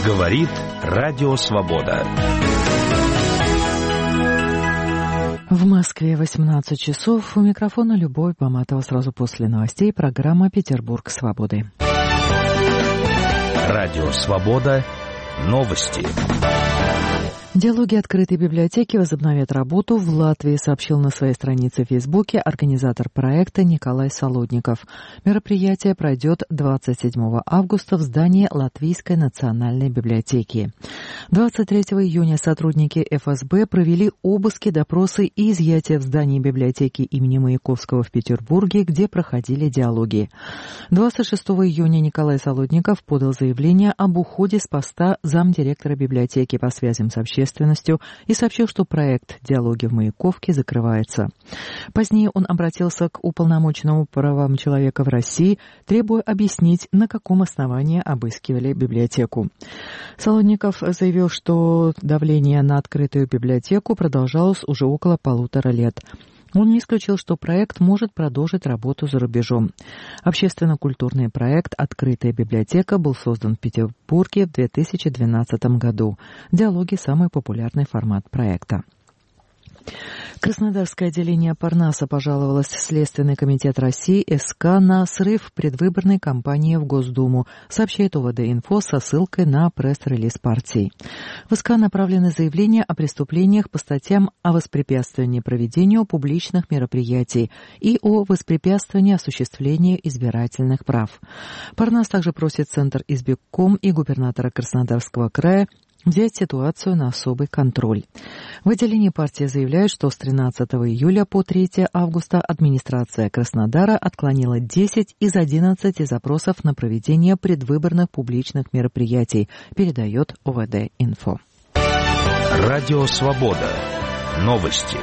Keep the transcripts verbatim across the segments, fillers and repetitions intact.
Говорит Радио Свобода. В Москве восемнадцать часов. У микрофона Любовь Баматова. Сразу после новостей программа «Петербург свободы». Радио Свобода. Новости. Диалоги открытой библиотеки возобновят работу в Латвии, сообщил на своей странице в Фейсбуке организатор проекта Николай Солодников. Мероприятие пройдет двадцать седьмого августа в здании Латвийской национальной библиотеки. двадцать третьего июня сотрудники эф эс бэ провели обыски, допросы и изъятия в здании библиотеки имени Маяковского в Петербурге, где проходили диалоги. двадцать шестого июня Николай Солодников подал заявление об уходе с поста замдиректора библиотеки по связям с общественностью и сообщил, что проект «Диалоги в Маяковке» закрывается. Позднее он обратился к уполномоченному по правам человека в России, требуя объяснить, на каком основании обыскивали библиотеку. Солодников заявил, что давление на открытую библиотеку продолжалось уже около полутора лет. Он не исключил, что проект может продолжить работу за рубежом. Общественно-культурный проект «Открытая библиотека» был создан в Петербурге в две тысячи двенадцатом году. Диалоги – самый популярный формат проекта. Краснодарское отделение Парнаса пожаловалось в Следственный комитет России эс ка на срыв предвыборной кампании в Госдуму, сообщает о вэ дэ-инфо со ссылкой на пресс-релиз партии. В эс ка направлены заявления о преступлениях по статьям о воспрепятствовании проведению публичных мероприятий и о воспрепятствовании осуществлению избирательных прав. Парнас также просит Центр избирком и губернатора Краснодарского края взять ситуацию на особый контроль. В отделении партии заявляют, что с тринадцатого июля по третьего августа администрация Краснодара отклонила десять из одиннадцати запросов на проведение предвыборных публичных мероприятий, передает о вэ дэ-инфо. Радио Свобода. Новости.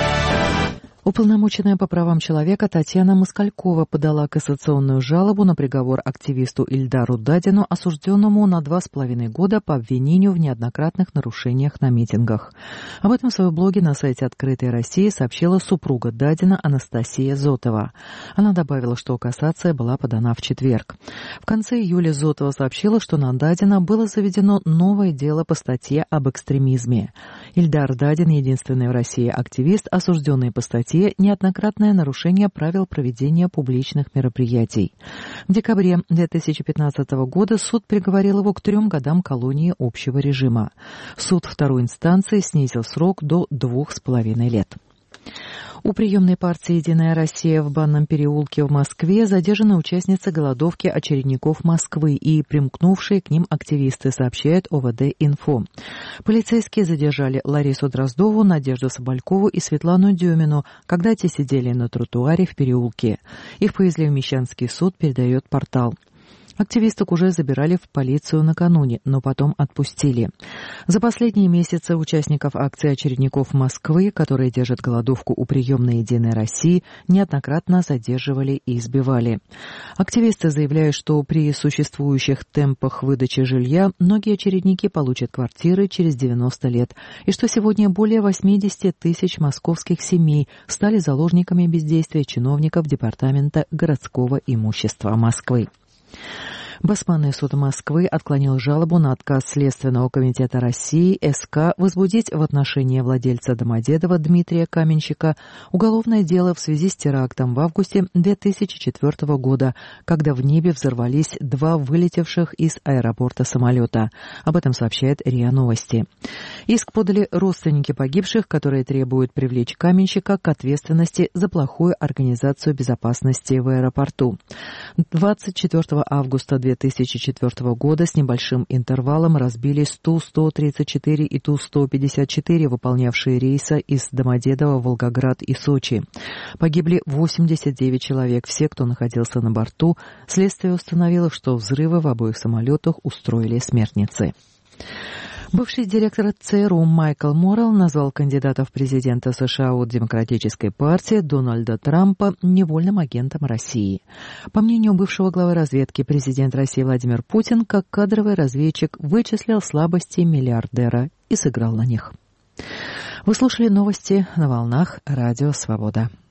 Уполномоченная по правам человека Татьяна Москалькова подала кассационную жалобу на приговор активисту Ильдару Дадину, осужденному на два с половиной года по обвинению в неоднократных нарушениях на митингах. Об этом в своем блоге на сайте «Открытой России» сообщила супруга Дадина Анастасия Зотова. Она добавила, что кассация была подана в четверг. В конце июля Зотова сообщила, что на Дадина было заведено новое дело по статье об экстремизме. Ильдар Дадин – единственный в России активист, осужденный по статье неоднократное нарушение правил проведения публичных мероприятий. В декабре две тысячи пятнадцатого года суд приговорил его к трем годам колонии общего режима. Суд второй инстанции снизил срок до двух с половиной лет. У приемной партии «Единая Россия» в Банном переулке в Москве задержаны участницы голодовки очередников Москвы и примкнувшие к ним активисты, сообщает о вэ дэ-инфо. Полицейские задержали Ларису Дроздову, Надежду Соболькову и Светлану Дюмину, когда те сидели на тротуаре в переулке. Их повезли в Мещанский суд, передает портал. Активисток уже забирали в полицию накануне, но потом отпустили. За последние месяцы участников акции очередников Москвы, которые держат голодовку у приемной «Единой России», неоднократно задерживали и избивали. Активисты заявляют, что при существующих темпах выдачи жилья многие очередники получат квартиры через девяносто лет, и что сегодня более восемьдесят тысяч московских семей стали заложниками бездействия чиновников Департамента городского имущества Москвы. Басманный суд Москвы отклонил жалобу на отказ Следственного комитета России эс ка возбудить в отношении владельца Домодедова Дмитрия Каменщика уголовное дело в связи с терактом в августе две тысячи четвёртого года, когда в небе взорвались два вылетевших из аэропорта самолета. Об этом сообщает РИА Новости. Иск подали родственники погибших, которые требуют привлечь Каменщика к ответственности за плохую организацию безопасности в аэропорту. двадцать четвёртого августа две тысячи четвёртого года с небольшим интервалом разбились Ту сто тридцать четыре и Ту сто пятьдесят четыре, выполнявшие рейсы из Домодедово, Волгоград и Сочи. Погибли восемьдесят девять человек, все, кто находился на борту. Следствие установило, что взрывы в обоих самолетах устроили смертницы. Бывший директор ЦРУ Майкл Моррелл назвал кандидата в президента США от Демократической партии Дональда Трампа невольным агентом России. По мнению бывшего главы разведки, президент России Владимир Путин, как кадровый разведчик, вычислил слабости миллиардера и сыграл на них. Вы слушали новости на волнах Радио Свобода.